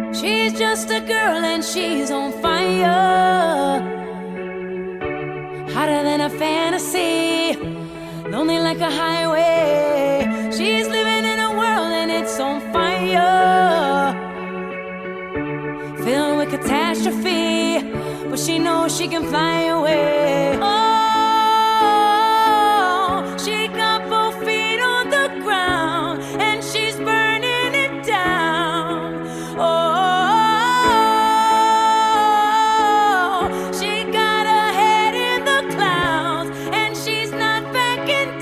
She's just a girl and she's on fire, hotter than a fantasy, lonely like a highway. She's living in a world and it's on fire, filled with catastrophe, but she knows she can fly away. Oh, she got both feet on the ground and she's burning it down. Oh, she got her head in the clouds and she's not backing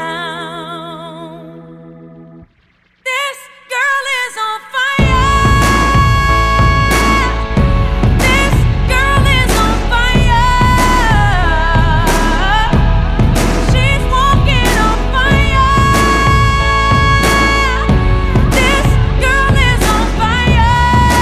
down. This girl is on fire. This girl is on fire. She's walking on fire. This girl is on fire.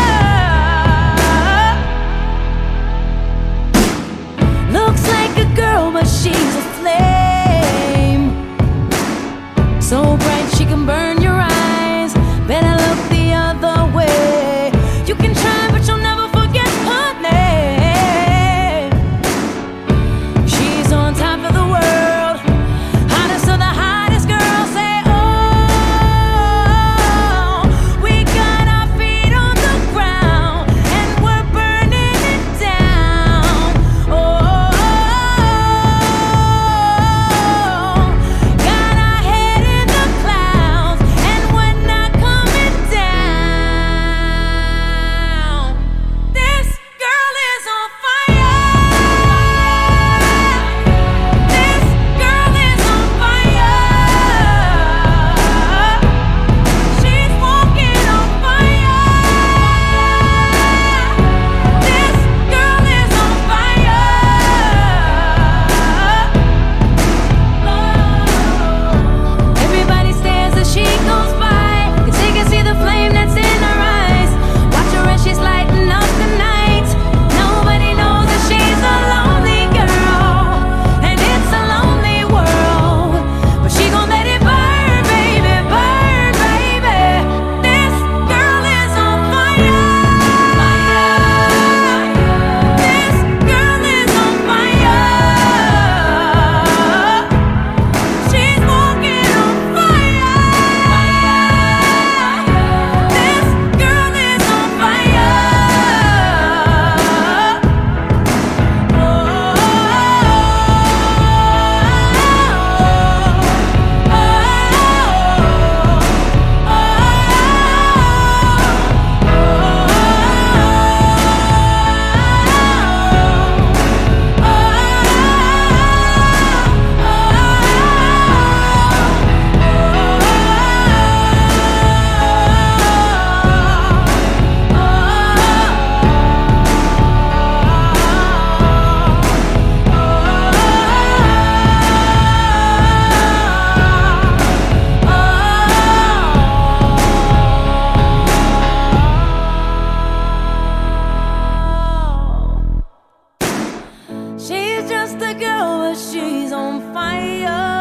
Looks like a girl, but she's a flame, so bright she can burn your eyes. Better look the other way. You can try, but you'll never forget her name. She's on top of the world, hottest of the hottest girls. Say, oh, we got our feet on the ground and we're burning it down. Oh, got our head in the clouds and we're not coming down. This girl is on fire. This girl is on fire. She's walking on fire. This girl is on fire. Everybody stares as she goes by, 'cause they can see the flame that's in her eyes. Watch her as she's lighting up the night. Nobody knows that she's a lonely girl, and it's a lonely world. But she gon' let it burn, baby, burn, baby. This girl is on fire. This girl is on fire. She's walking on fire. This girl is on fire. She's just a girl, but she's on fire.